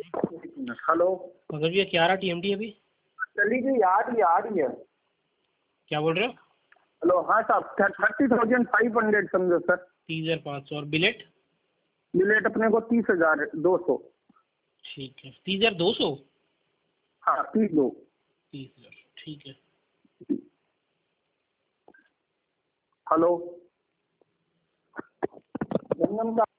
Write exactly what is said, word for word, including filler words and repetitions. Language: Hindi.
हेलो मगर भैया क्या रहा टी एम टी अभी? चली गई, आ रही है आ रही है। क्या बोल रहे हो? हेलो हाँ साहब, थर्टी थाउजेंड फाइव हंड्रेड समझो सर। तीस हजार पाँच सौ और बिलेट? बिलेट अपने को तीस हजार दो सौ। ठीक है, तीस हजार दो सौ। हाँ तीस दो तीस हजार ठीक है। हेलो, जंगम का